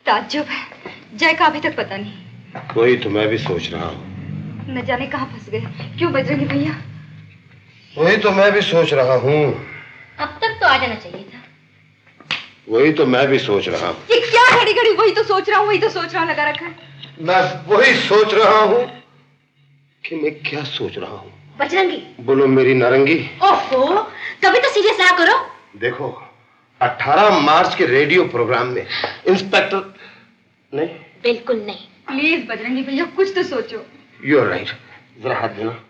ताज्जुब है, जय का अभी तक पता नहीं। वही तो मैं भी सोच रहा हूँ। न जाने कहाँ फंस गए। क्यों बजरंगी भैया? वही तो मैं भी सोच रहा हूँ। अब तक तो आ जाना चाहिए था। वही तो मैं भी सोच रहा हूँ। ये क्या घड़ी घड़ी वही तो सोच रहा हूँ लगा रखा है। मैं वही सोच रहा हूँ कि मैं क्या सोच रहा हूँ। बजरंगी, बोलो मेरी नारंगी। ओहो, कभी तो सीरियस ना करो। देखो 18 मार्च के रेडियो प्रोग्राम में इंस्पेक्टर नहीं, बिल्कुल नहीं। प्लीज बजरंगी भैया कुछ तो सोचो। यू आर राइट, जरा हाथ देना।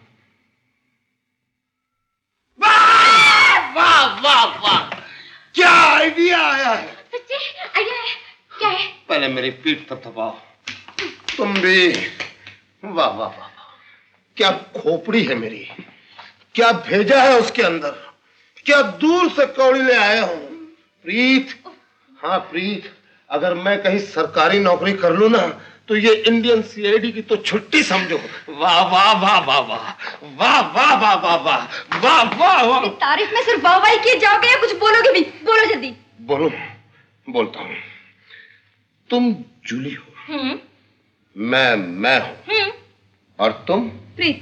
वाह वाह वाह वाह, क्या आइडिया आया है। सच्ची आइडिया है? क्या है? पहले मेरी पीठ थपथपाओ। तुम भी वाह वाह वाह वाह, क्या खोपड़ी है मेरी, क्या भेजा है उसके अंदर, क्या दूर से कौड़ी ले आया हूं। प्रीत, हाँ प्रीत, अगर मैं कहीं सरकारी नौकरी कर लूं ना तो ये इंडियन सीआईडी की तो छुट्टी समझो। वाह वाह वाह वाह वाह वाह वाह वाह वाह वाह वाह वाह वाह। तारीफ में सिर्फ वाह वाह किए जाओगे या कुछ बोलोगे भी? बोलो जल्दी। बोलो, बोलता हूं। तुम जूली हो, मैं हूं, और तुम प्रीत।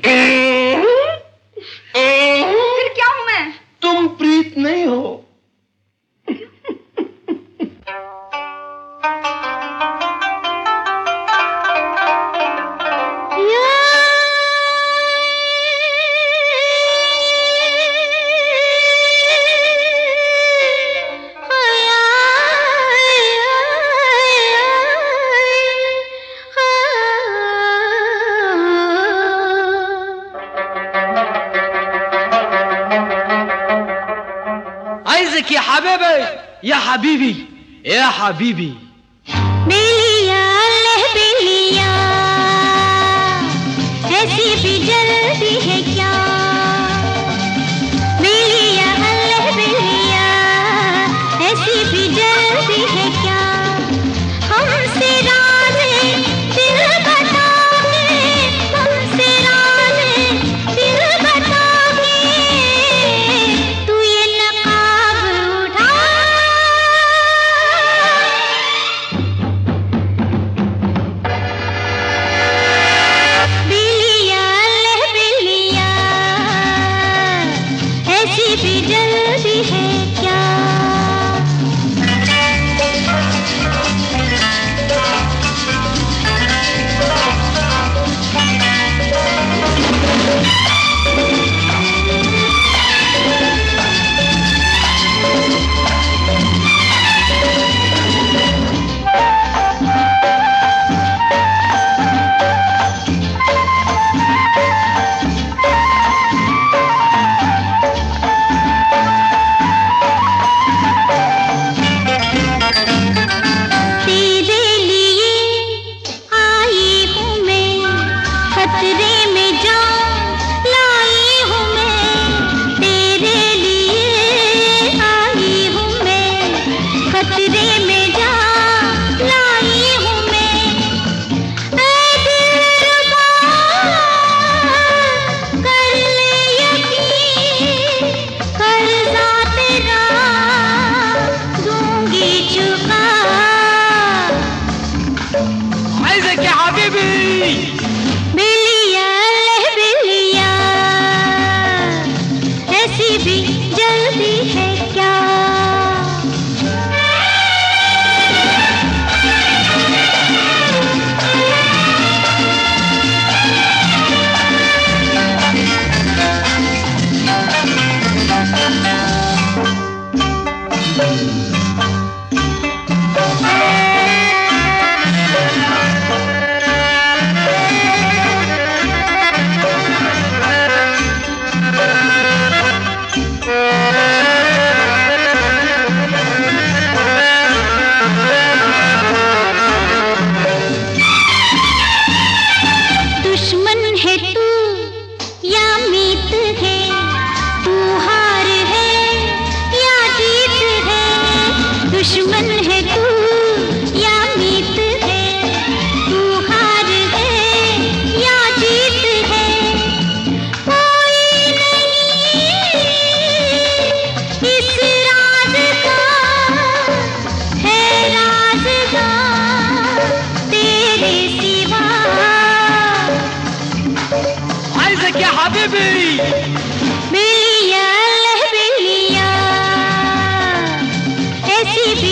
फिर क्या हूं मैं? तुम प्रीत नहीं हो। عايزك يا حبيبي يا حبيبي يا حبيبي. बेलिया लह बेलिया ऐसी भी जल्दी है क्या, बेलिया लह बेलिया ऐसी भी जल्दी है क्या, हमसे राज़े दिल बताओगे, हमसे राज़े दिल बताओगे, तू ये नकाब उठा। बेलिया लह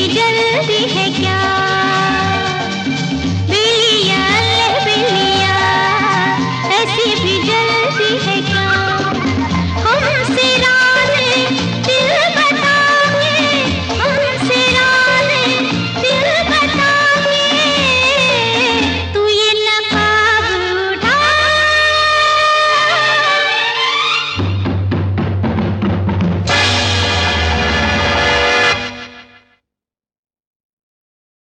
जल्दी